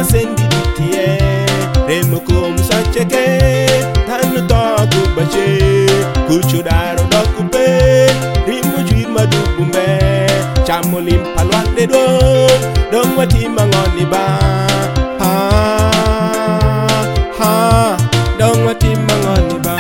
sendi ditie remo kom sacheke tanu togu bache kuchudaro dokupe rimu chwir madubumbe chamolim palwade do dong wati mangoni ba ha ha dong wati mangoni ba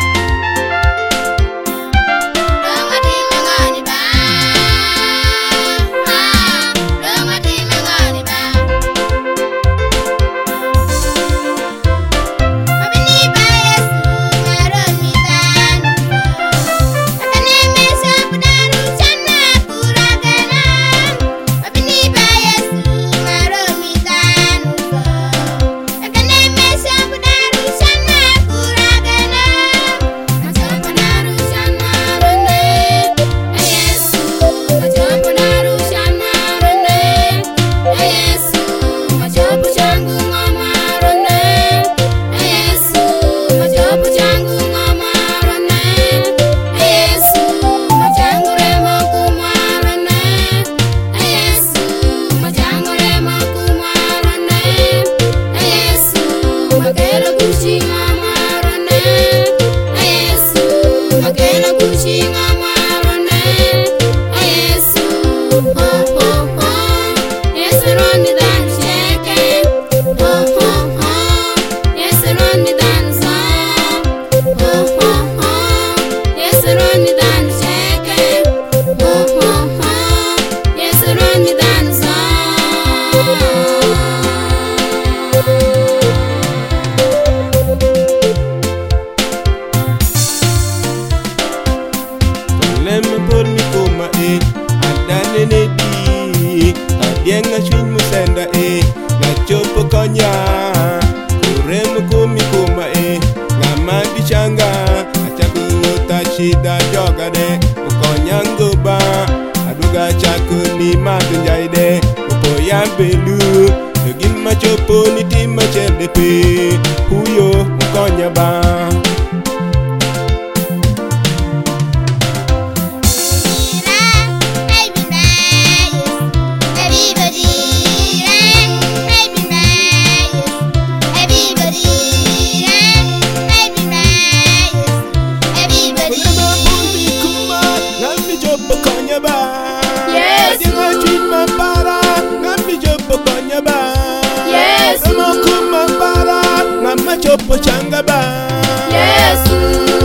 Dienga chwiny musenda ngachopo konya kuremu kumikuma ngama dichanga achaku tachida jogade ukonya ngoba aduga chaku ni madunjaide upoya belu yogin machopo nitima chendepe huyo ukonya ba chopo changa ba Yesu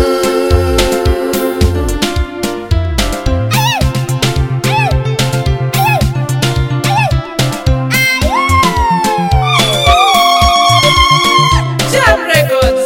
Jam Records.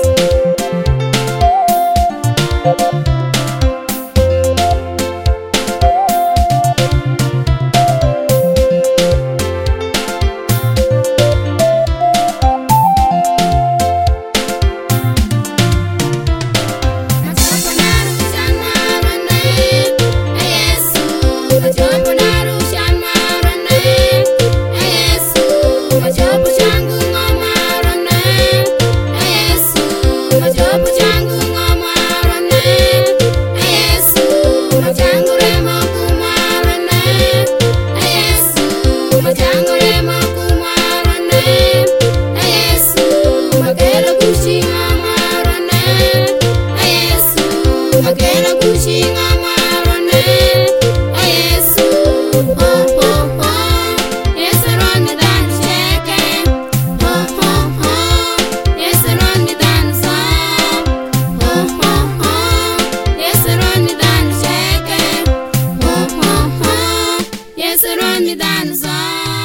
Yes, run me down the song.